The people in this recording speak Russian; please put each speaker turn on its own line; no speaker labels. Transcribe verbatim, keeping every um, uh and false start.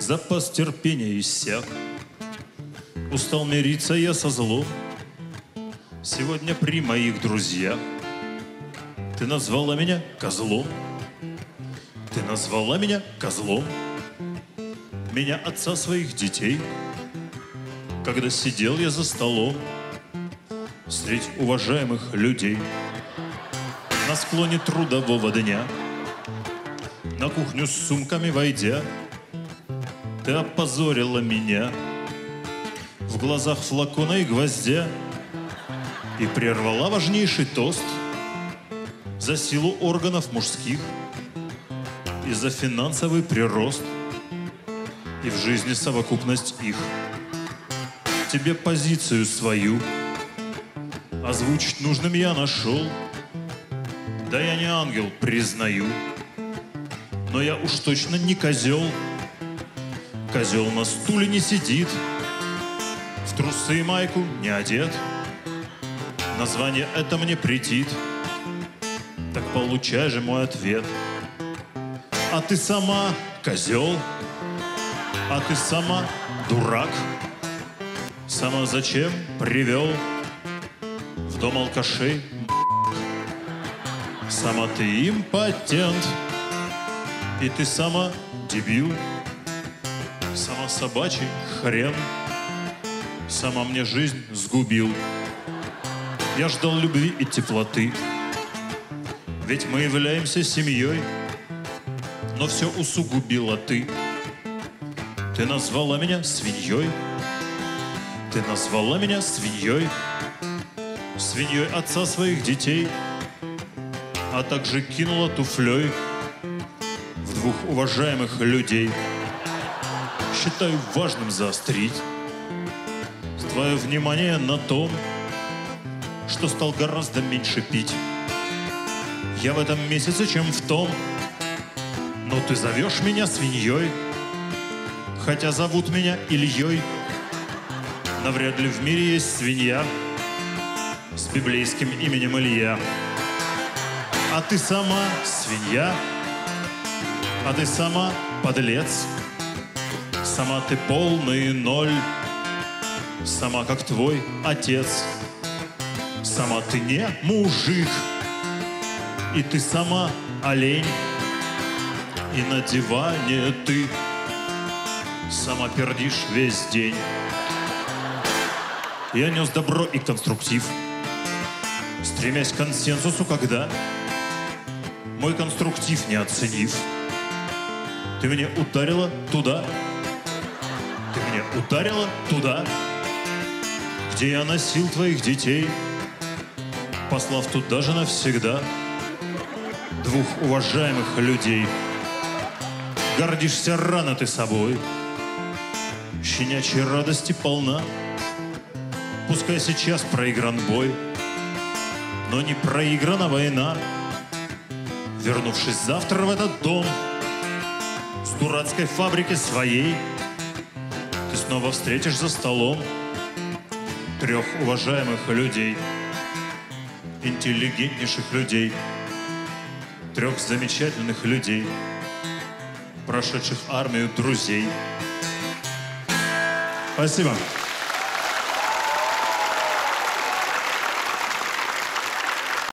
запас терпения иссяк. Устал мириться я со злом. Сегодня при моих друзьях ты назвала меня козлом. Ты назвала меня козлом. Меня, отца своих детей, когда сидел я за столом средь уважаемых людей. На склоне трудового дня, на кухню с сумками войдя, ты опозорила меня в глазах флакона и гвоздя и прервала важнейший тост за силу органов мужских и за финансовый прирост и в жизни совокупность их. Тебе позицию свою озвучить нужным я нашел. Да я не ангел, признаю, но я уж точно не козел. Козел на стуле не сидит, в трусы и майку не одет. Название это мне претит, так получай же мой ответ. А ты сама козел, а ты сама дурак. Сама зачем привел в дом алкашей? Сама ты импотент, и ты сама дебил. Сама собачий хрен, сама мне жизнь сгубил. Я ждал любви и теплоты, ведь мы являемся семьей, но все усугубила ты. Ты назвала меня свиньей. Ты назвала меня свиньей, свиньей отца своих детей, а также кинула туфлей в двух уважаемых людей. Считаю важным заострить твое внимание на том, что стал гораздо меньше пить я в этом месяце, чем в том. Но ты зовешь меня свиньей, хотя зовут меня Ильей. Навряд ли в мире есть свинья с библейским именем Илья. А ты сама свинья, а ты сама подлец. Сама ты полный ноль, сама как твой отец. Сама ты не мужик, и ты сама олень. И на диване ты сама пердишь весь день. Я нес добро и конструктив, стремясь к консенсусу, когда мой конструктив не оценив. Ты меня ударила туда, ты меня ударила туда, где я носил твоих детей, послав туда же навсегда двух уважаемых людей. Гордишься рано ты собой, щенячьей радости полна. Пускай сейчас проигран бой, но не проиграна война. Вернувшись завтра в этот дом с дурацкой фабрики своей, ты снова встретишь за столом трех уважаемых людей, интеллигентнейших людей, трех замечательных людей, прошедших армию друзей. Спасибо.